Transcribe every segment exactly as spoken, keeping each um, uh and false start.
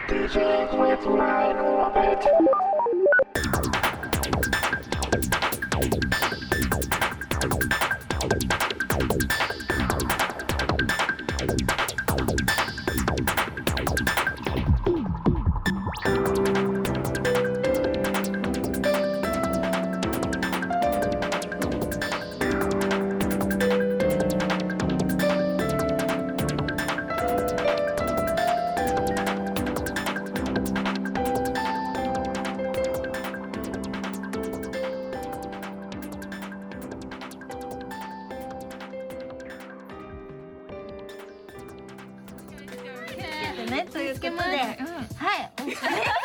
ね、ということで、うん、はい、違う違う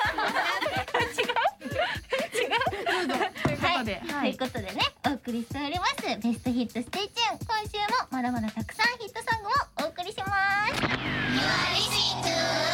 ということで、はい、ということでね、お送りしておりますベストヒットステイチューン。今週もまだまだたくさんヒットソングをお送りします。 You are listening to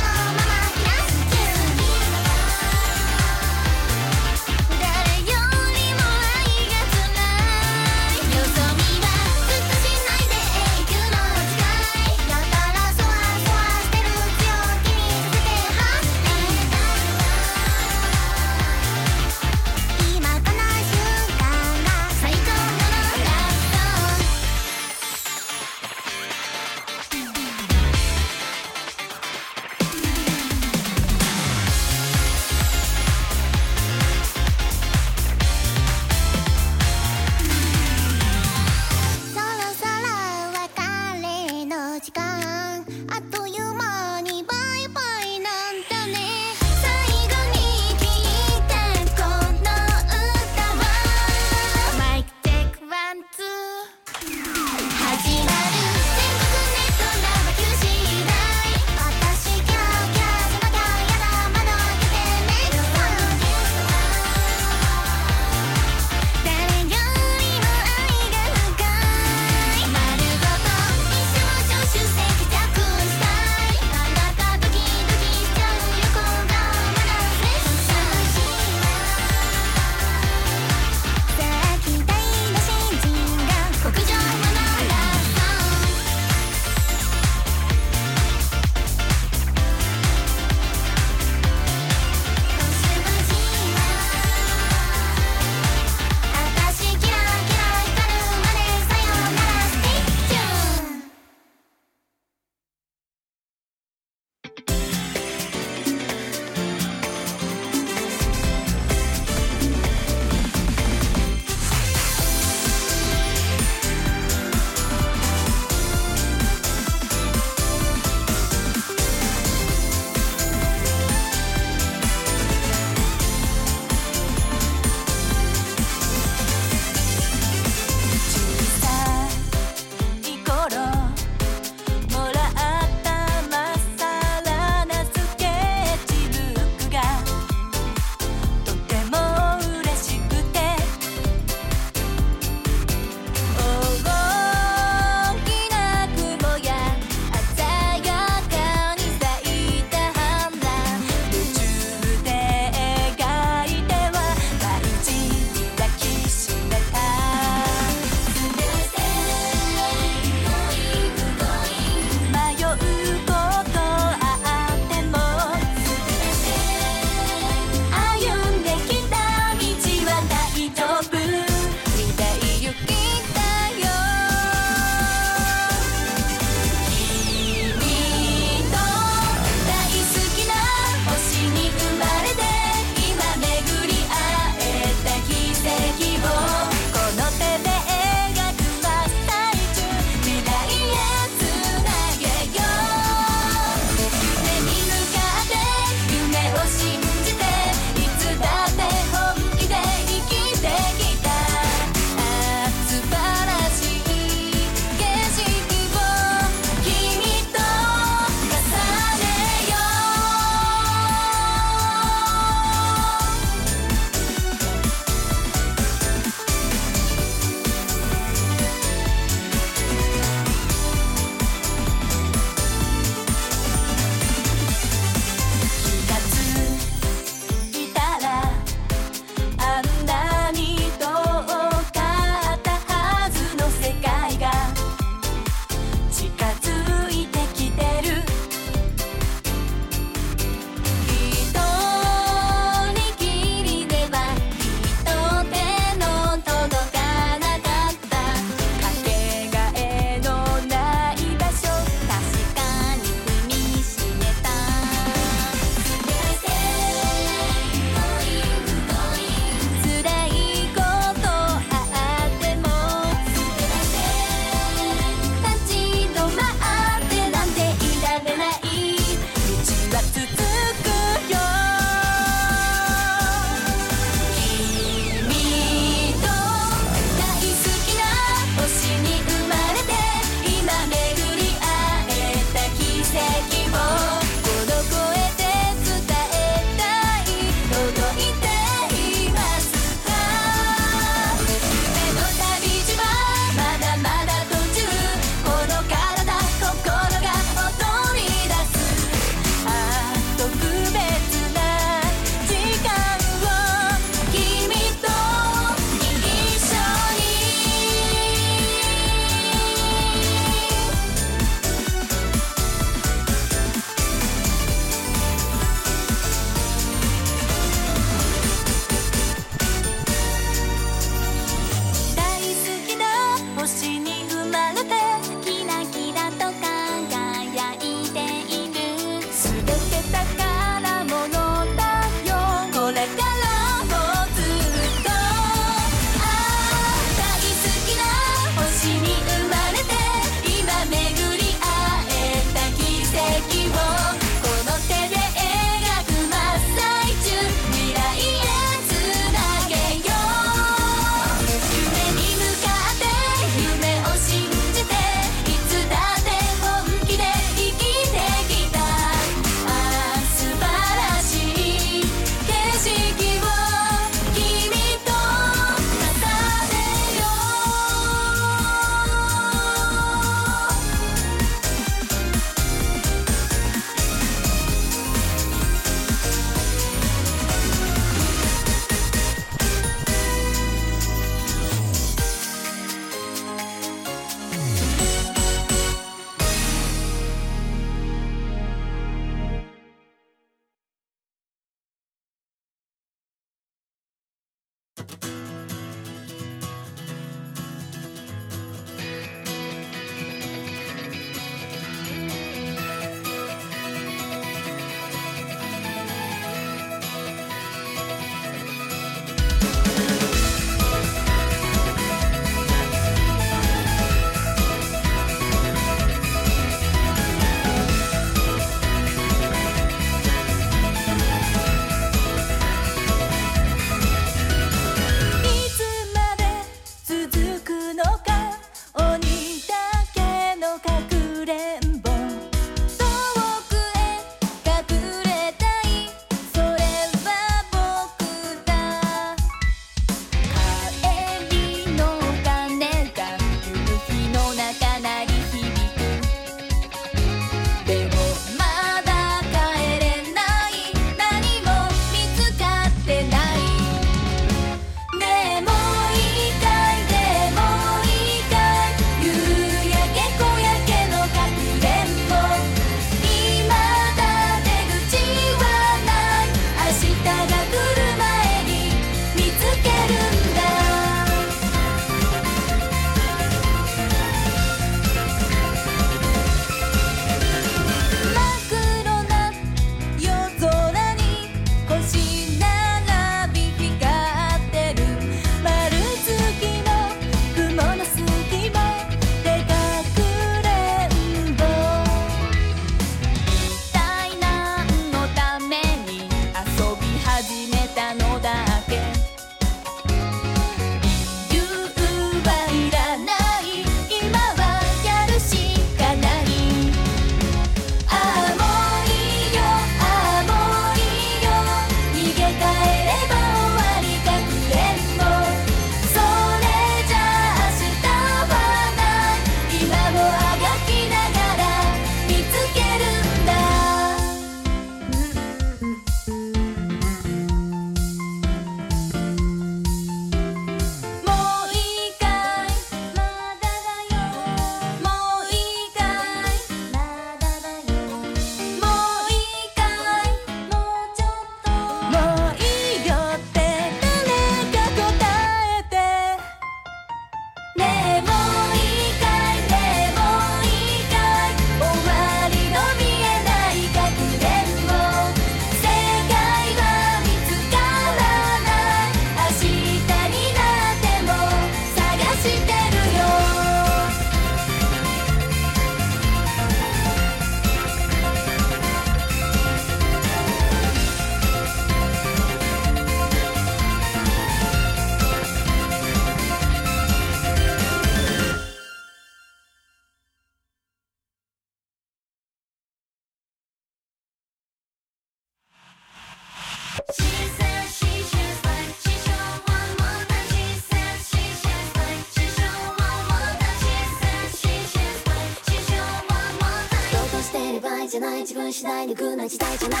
る場合じゃない、自分次第で楽な時代じゃない。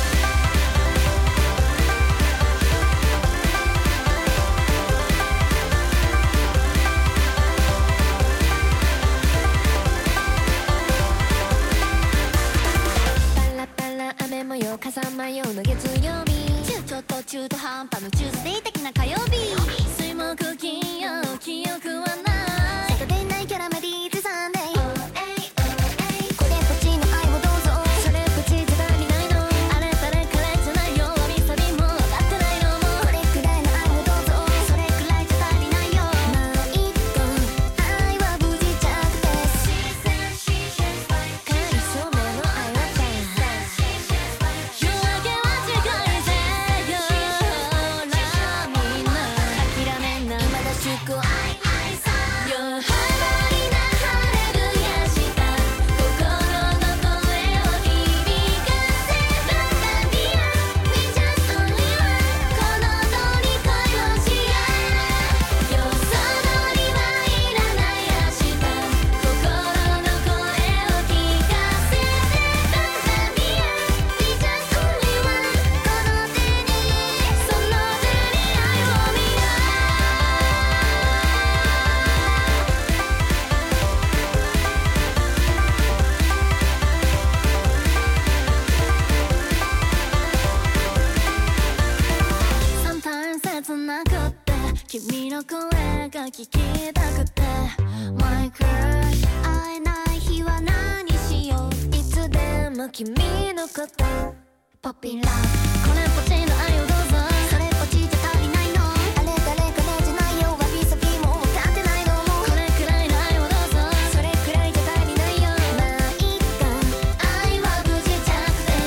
雨模様傘模様の月曜日、ちょっと中途半端のチューズデー的な火曜日、水木金曜記憶はない、サタデーナイトキャラメディーズサンデー、これっぽっちの愛をどうぞ、それっぽっちじゃ足りないの、あれ誰彼じゃないよ、わびさびも分かってないのも、これくらいの愛をどうぞ、それくらいじゃ足りないよ、まあいっか愛は無事着ですかりそめの愛は君の声が聞きたくて My crush 会えない日は何しよう、いつでも君のことポピーラブ、これっぽっちの愛をどうぞ、それっぽっちじゃ足りないの、あれ誰彼じゃないよ、わびさびも分かってないのも、これくらいの愛をどうぞ、それくらいじゃ足りないよ、まあいっか愛は無事着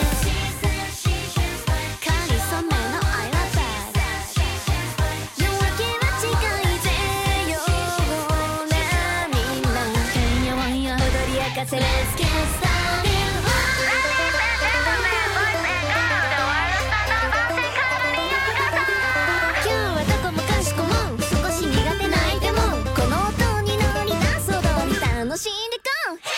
ですかりそめの愛はLet's get started. 今日はどこもかしこも少し苦手な相手もこの音に乗りダンス踊り楽しんでこう。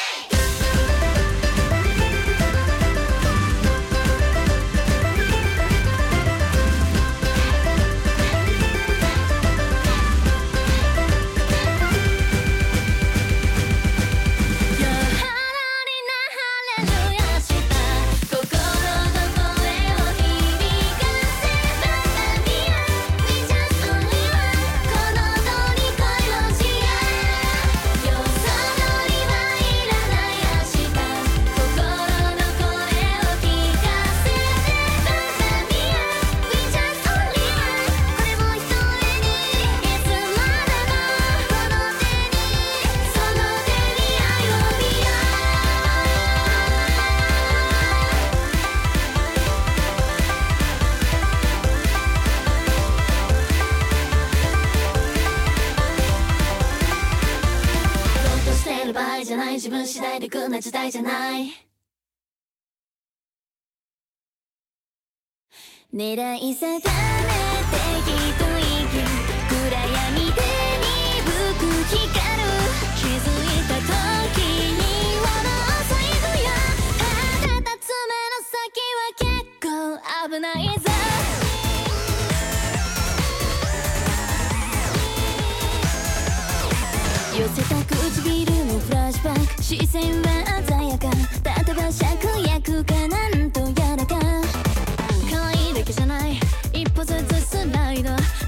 じゃない、自分次第で来んな時代じゃない。狙い定めて一息暗闇で鈍く光る、気づいた時にはもう最後や、当てた爪の先は結構危ないぞ。寄せた唇のフラッシュバック、視線は鮮やか、例えば芍薬かなんとやらか、可愛いだけじゃない、一歩ずつスライド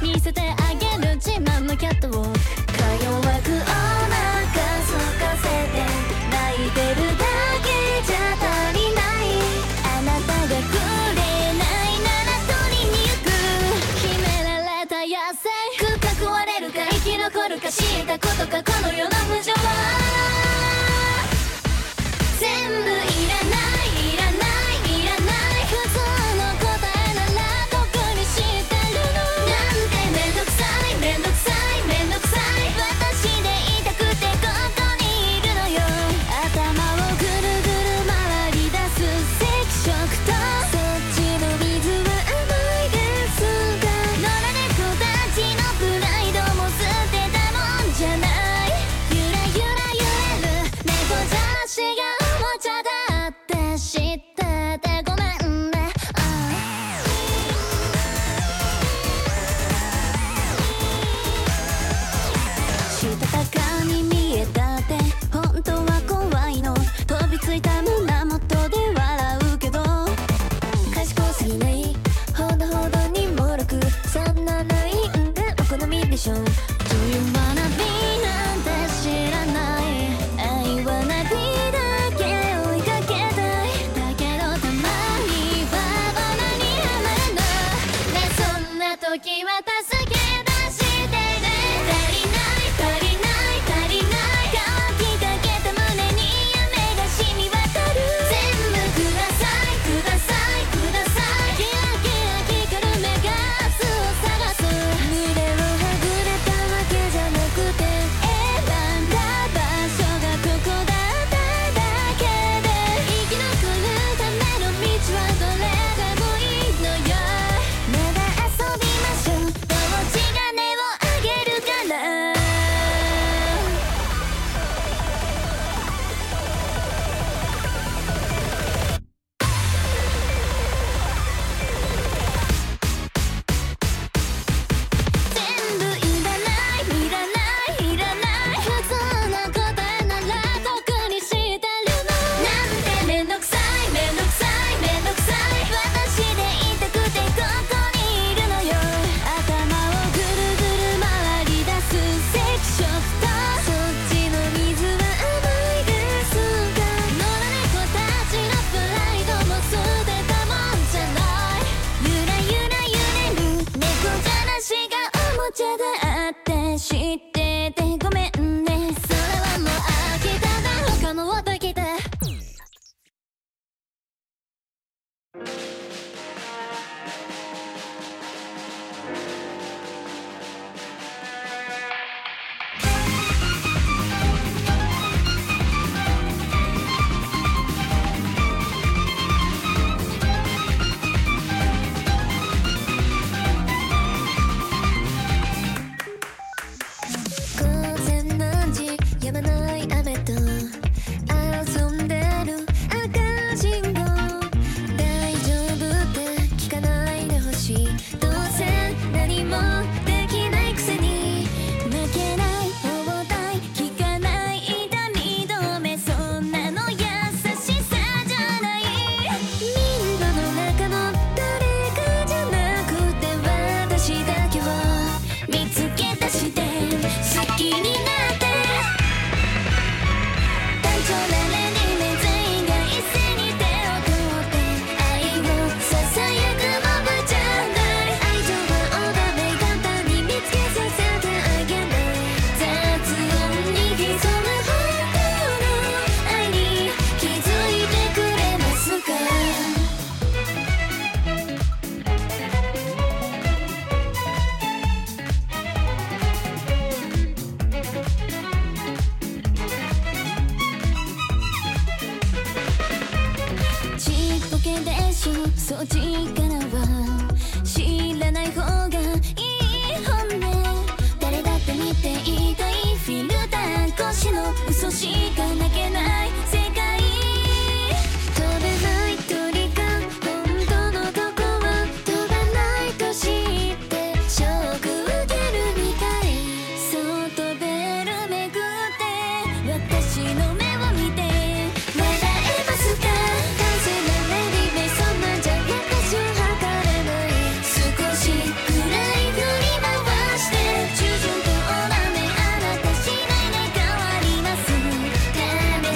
ちっぽけでしょ、そっちからは知らない方がいい本音。誰だって見ていたいフィルター越しの嘘しか泣けない世界。飛べない鳥が本当のとこは飛ばないと知ってショック受けるみたい。そう飛べるめくって私の目を見て笑えますか。完成なレディメイ、そんなんじゃ私を測れない。少しくらい振り回して従順とおなめ、あなた次第で変わります。試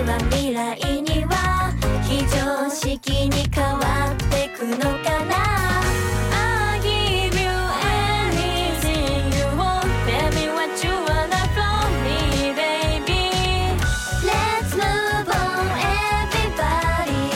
は未来には非常識に変わってくのかな。 I'll give you anything you want. Tell me what you wanna from me, baby. Let's move on, everybody.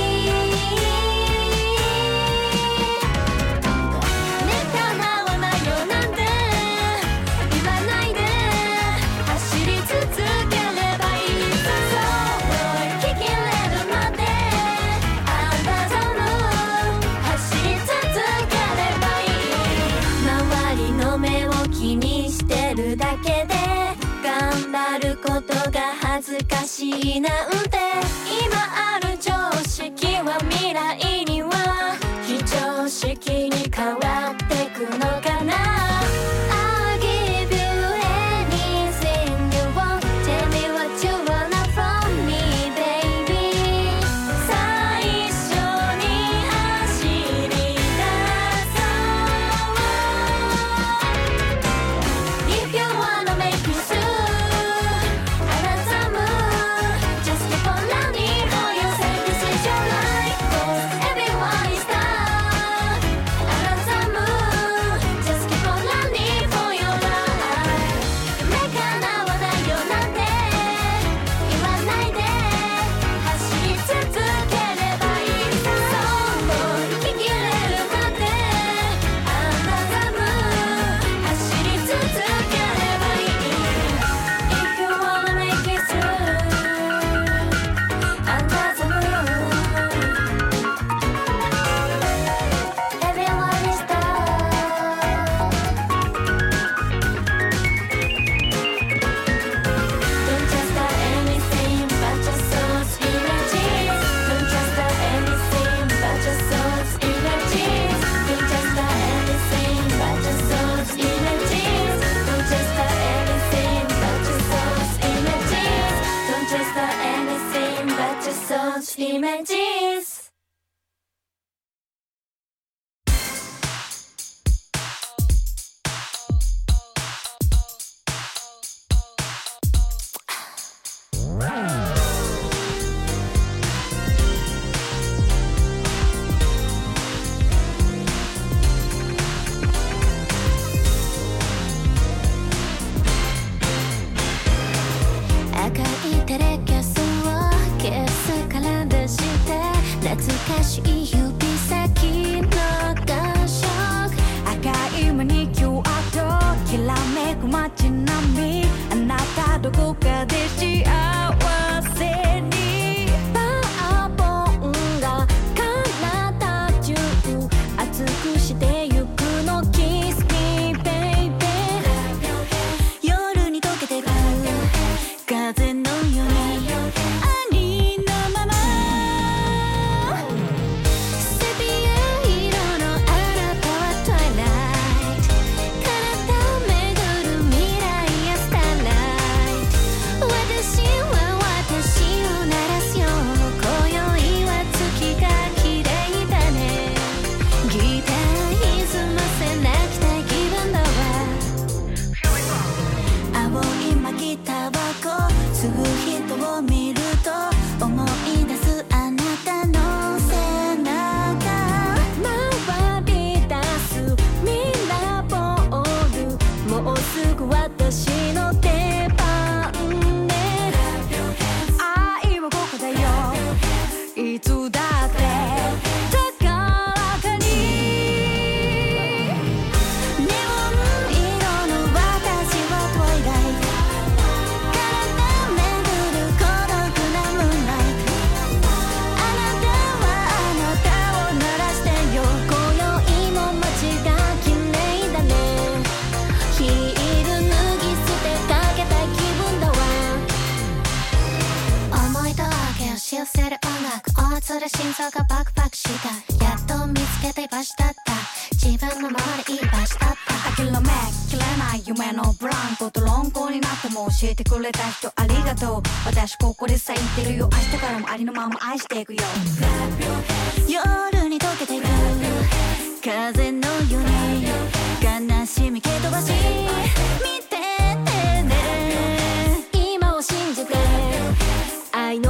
ね、叶わないよなんて言わないで、走り続ければいい。そう聞きれるまであなたも走り続ければいい。周りの目を気にしてるだけで頑張ることが恥ずかしいなんて、今ある常識は未来には非常識に変わってくのかな。 I'll give you anything you want. Tell me what you wanna from me, baby. 最初に走り出そう。 If you wanna make it through, あなたも Just keep on running for yourself. This is your life, 'cause everyone is down. あなたも Just keep on running for your life. ね、叶わないよなんて言わないで、走り続ければいい。そう聞きれるまであなたも走り続ければいい。 If you wanna make it through, あなたも Everyone is down. Don't just start anything but your soul's images. Don't just start anything but your soul's images. Don't just start anything but your soul's images. Don't just start anything but your soul's images. Don't just start anything but your soul's images. 赤いテレキャスを消すから出して懐かしい指先の感触、赤いマニキュアときらめく街並み、あなたどこかで幸せにパーボンが体中熱くしてゆくの Kiss me baby。 夜に溶けてく風のようにありのまま、セピア色のあなたは Twilight、 体巡る未来やスターライト、私は私を鳴らすよ、今宵は月が綺麗だね、ギター歪ませ泣きたい気分だわ。青い巻きタバコ吸う人を見ると思い出すあなたの背中、回り出すミラーボール、もうすぐ私の出番ね。愛はここだよ、いつだって高らかに。ネオン色の私は Twilight、 体巡る孤独なムーンライト、あなたはあなたを鳴らしてよ、今宵も街が綺麗だね、ヒール脱ぎ捨てかけたい気分だわ。思いと明けを知らせる音楽、大津で心臓がバクバクした、やっと見つけて居場所だった、自分のままでいい場所だった。諦めきれない夢のブランコと論考になっても教えてくれた人ありがとう、私ここで咲いてるよ、明日からもありのまま愛していくよ。夜に溶けていく風のように悲しみ蹴飛ばし見ててね、今を信じて愛の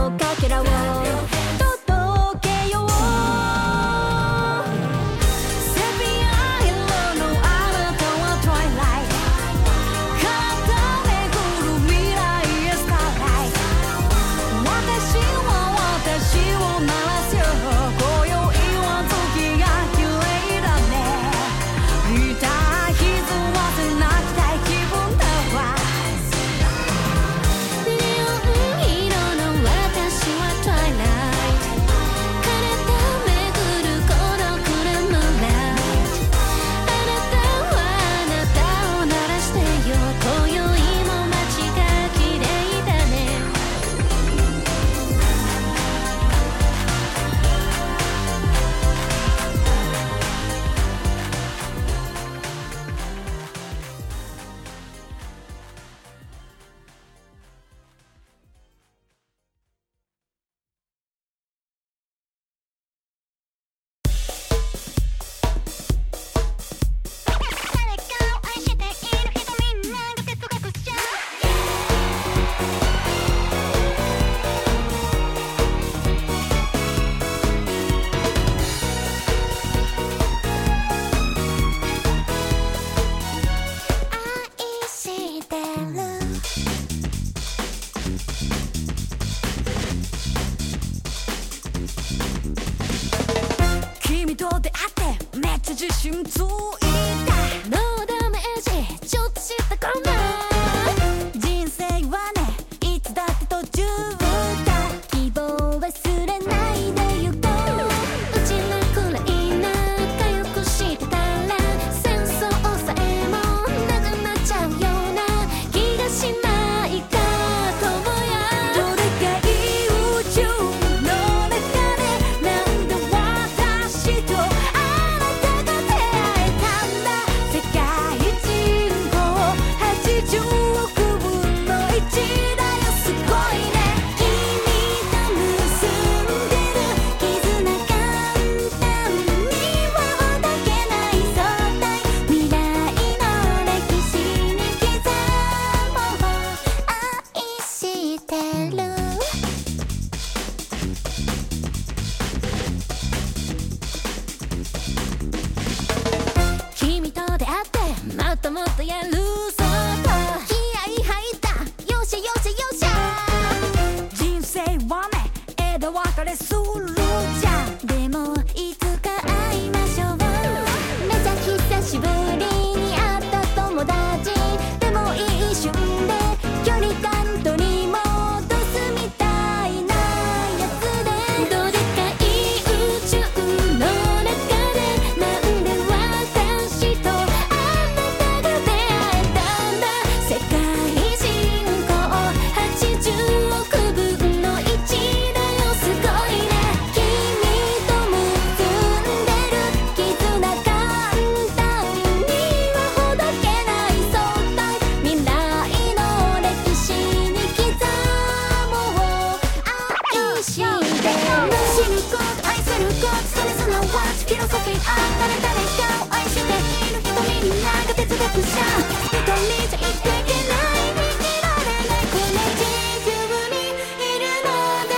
ともっとやるそうと気合い入ったよっしゃよっしゃよっしゃ人生はね枝分かれするじゃんでもいつか会いましょうめちゃ久しぶりに会った友達でも一瞬で距離感取り戻すみたいなやつでどでかい宇宙の中でなんで私とあなたが出会えたんだ世界人口はちじゅうおくぶんのいちだよすごいね君と結んでる絆簡単にはほどけない相対未来の歴史に刻もう愛してる知ること愛することそれすなわちフィロソフィーあ誰々かを愛している人みんなが哲学者一人じゃ生きていけない生きられないこの地球にいるのだ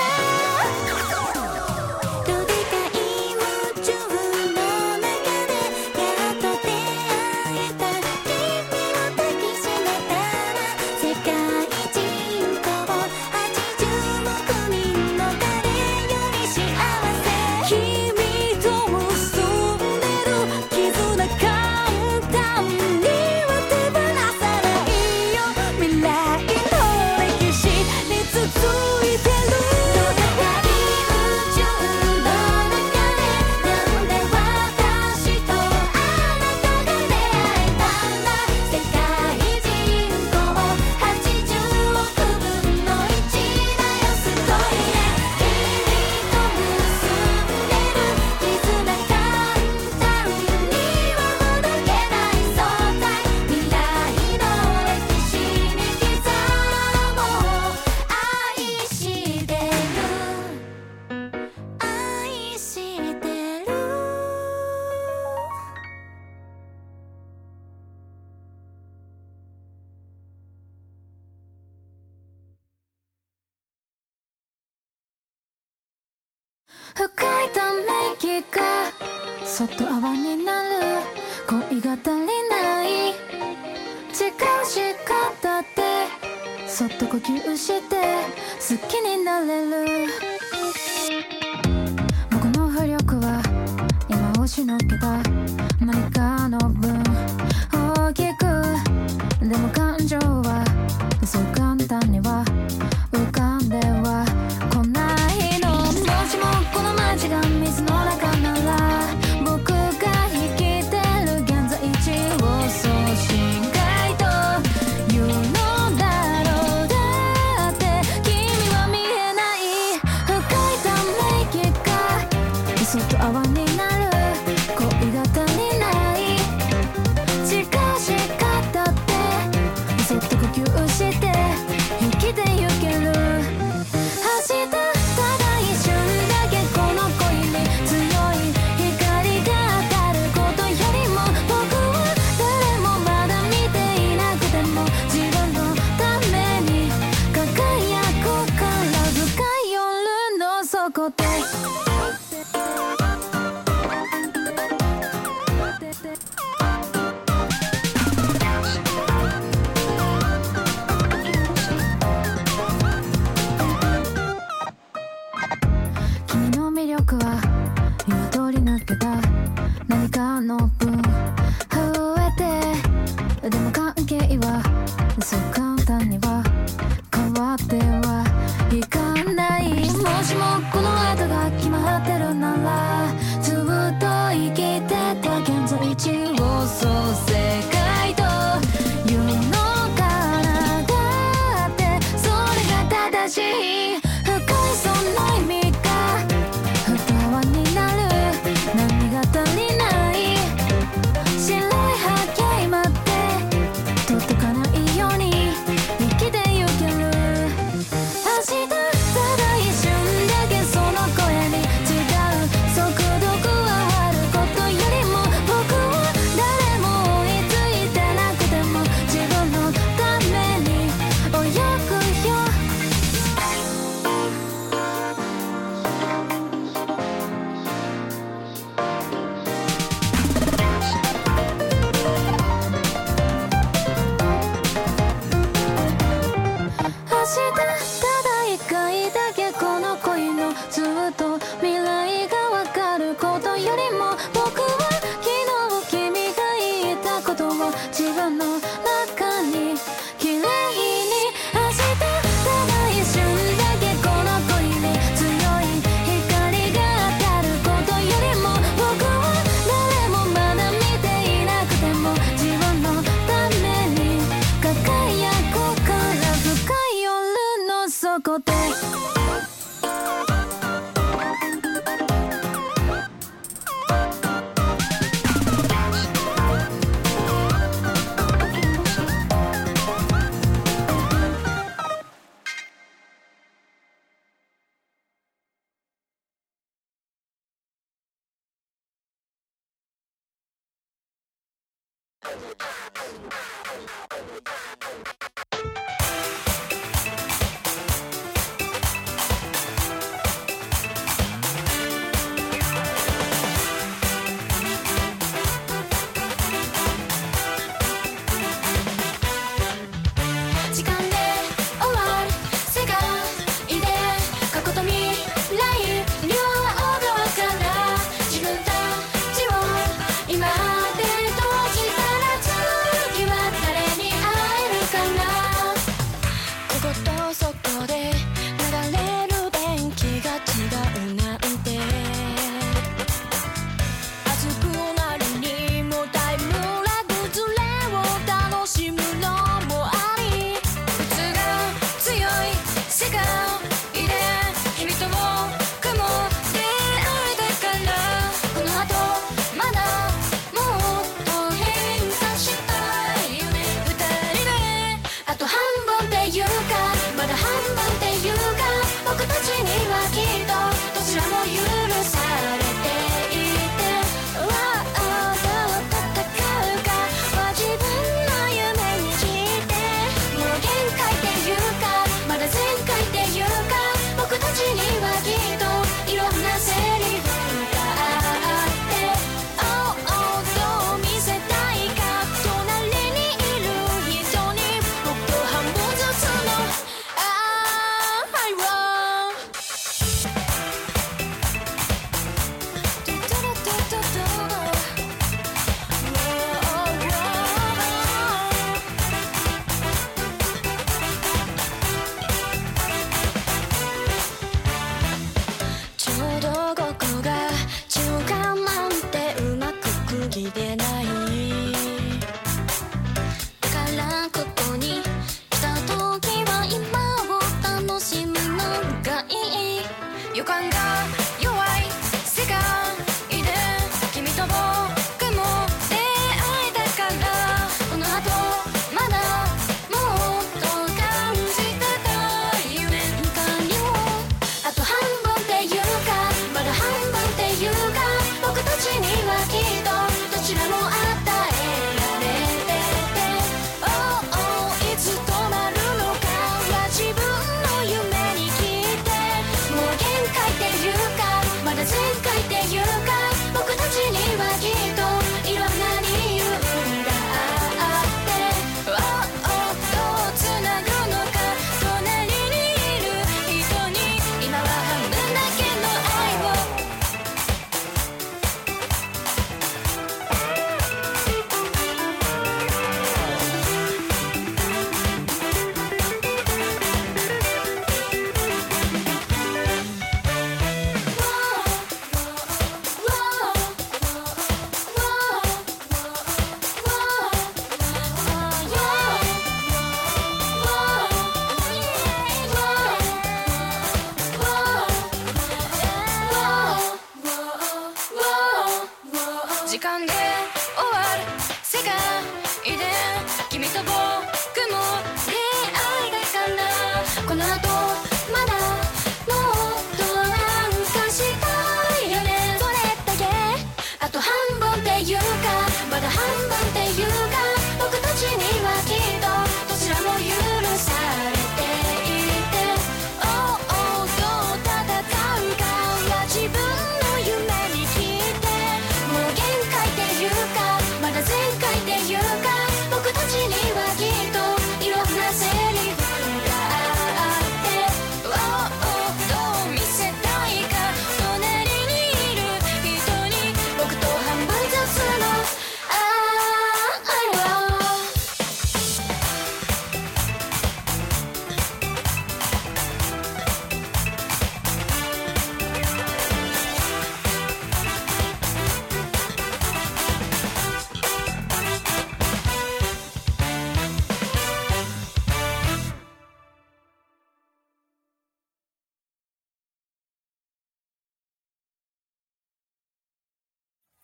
からどでかい宇宙の中でやっと出会えた君を抱きしめたら世界人口はちじゅうおくみんの誰より幸せ君と結んでる絆簡単には手放さないよ未来の歴史に続いてるどでかい宇宙の中でなんで私とあなたが出会えたんだ世界人口はちじゅうおくぶんのいちだよすごいね君と結んでる絆簡単にはほどけない相対未来の歴史に刻もう愛してる愛してる深いため息がそっと泡になる恋が足りない違う仕方でそっと呼吸して好きになれる僕の浮力は今押しのけた何かの分大きくでも感情はそう簡単には浮かんでは来ないのもしもこの街が水の中なら僕が生きてる現在地をそう深海と言うのだろうだって君は見えない深いため息がそっと泡になる恋が足りない自分の中に綺麗に明日ただ一瞬だけこの恋に強い光が当たることよりも僕は誰もまだ見ていなくても自分のために輝くから深い夜の底で時間で終わる世界で過去と未来両側から自分たちを今で閉じたら次は誰に会えるかな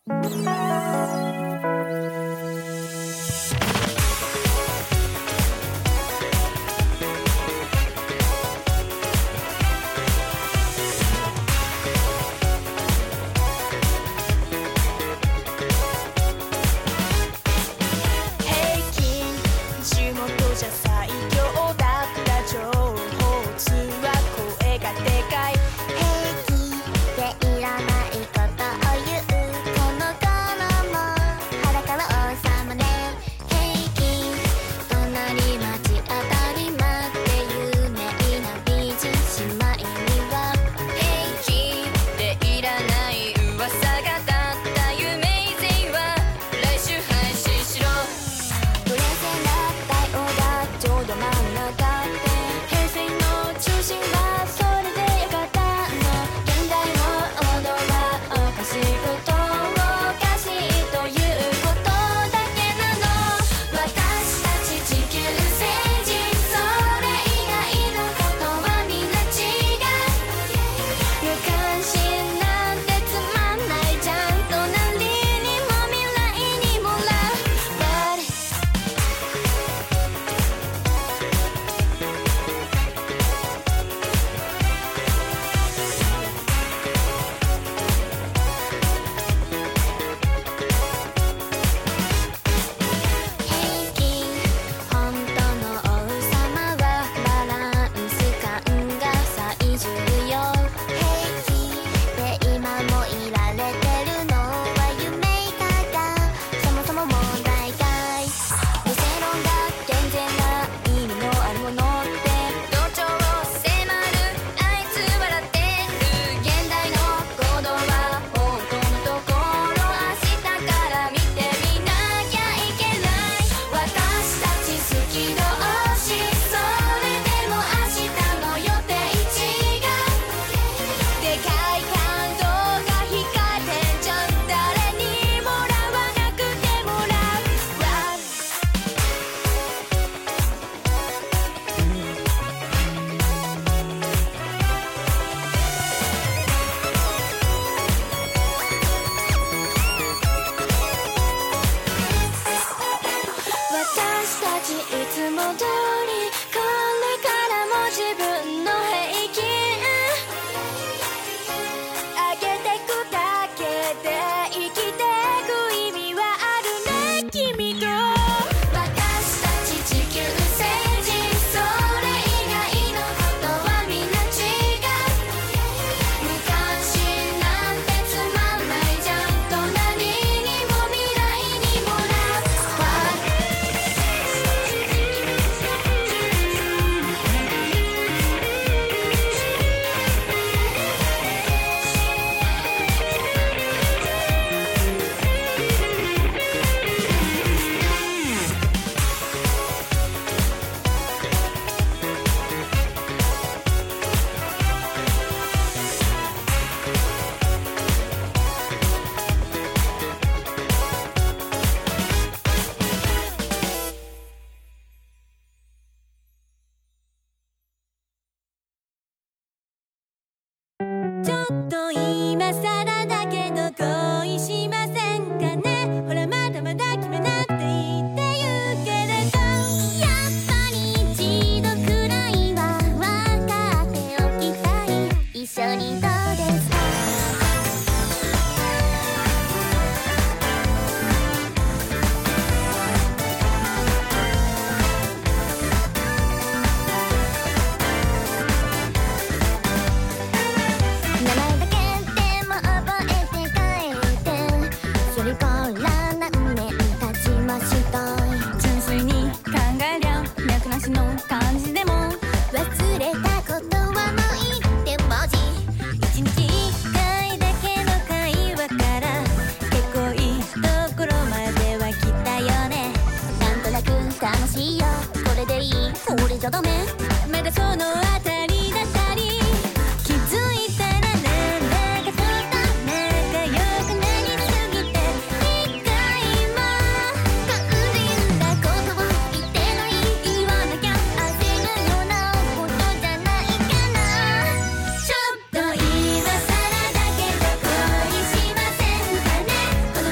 教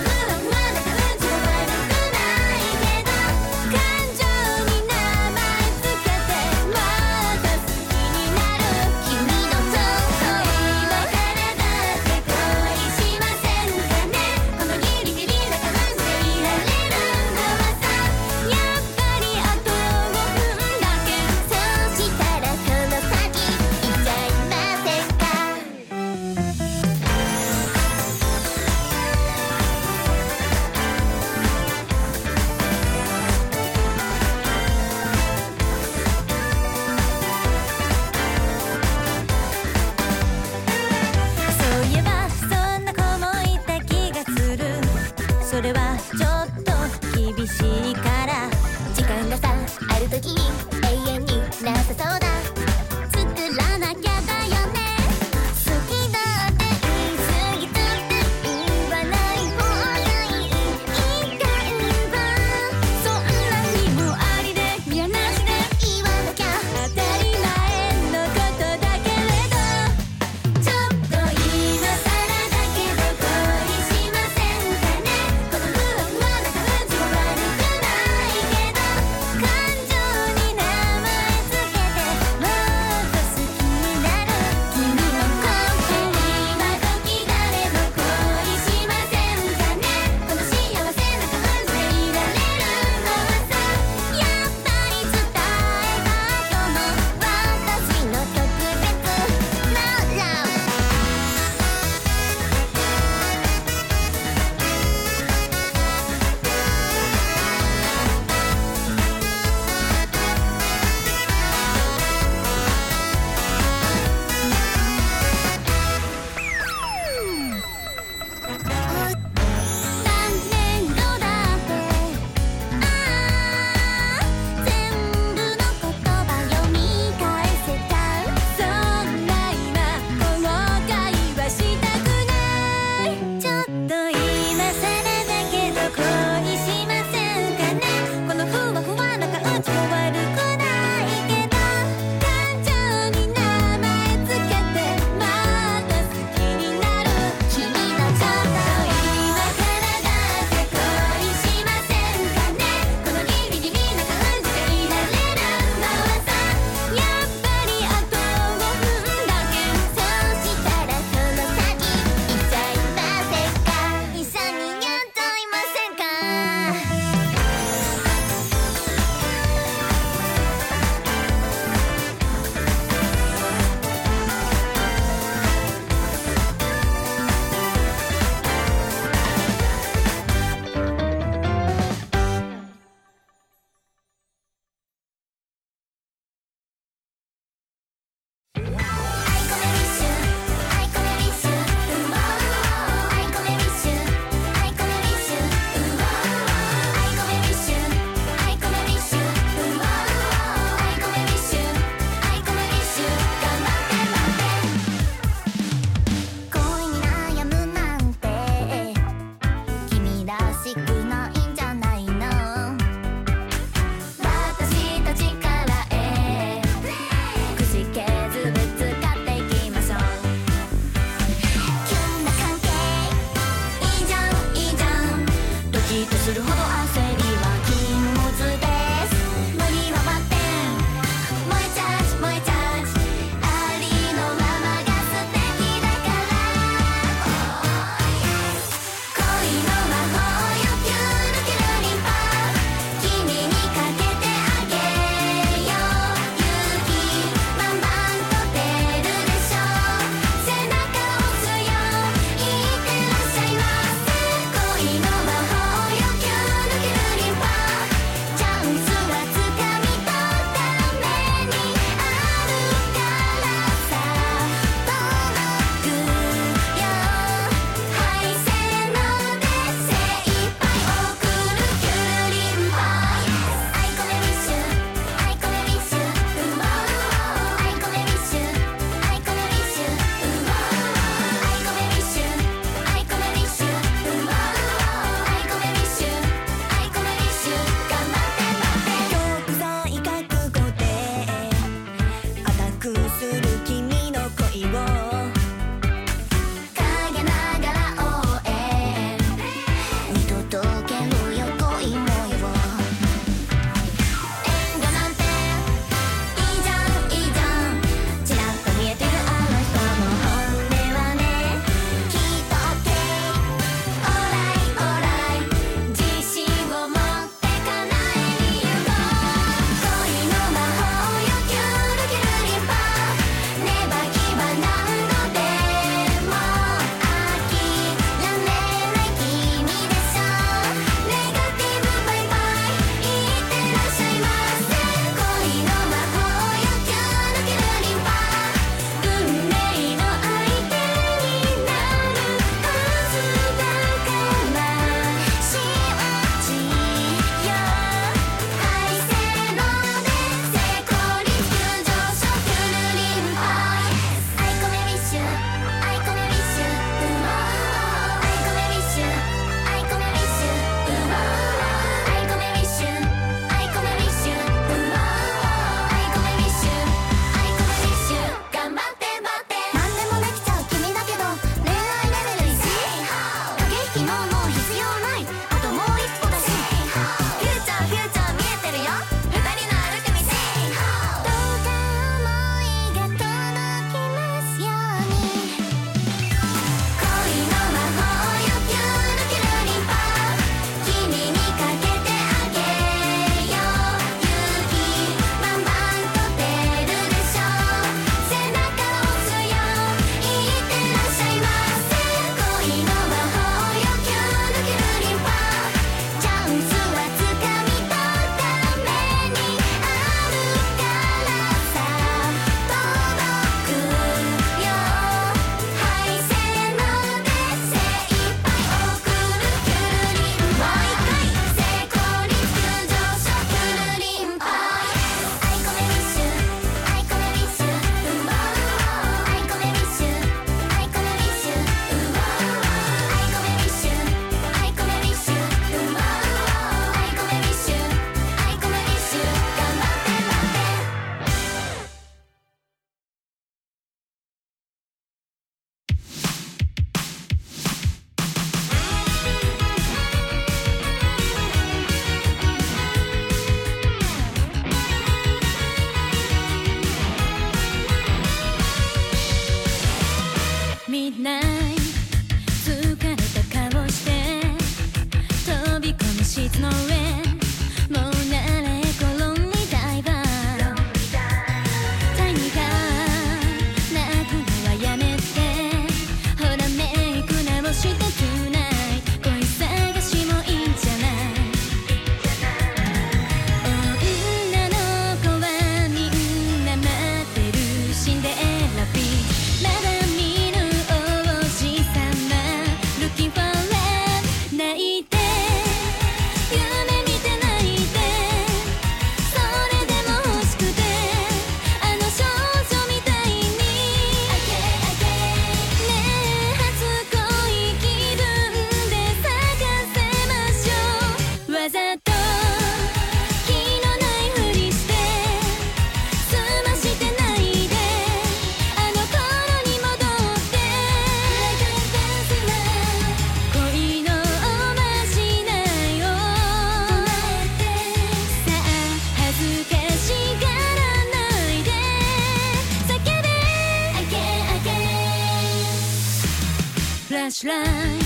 しらい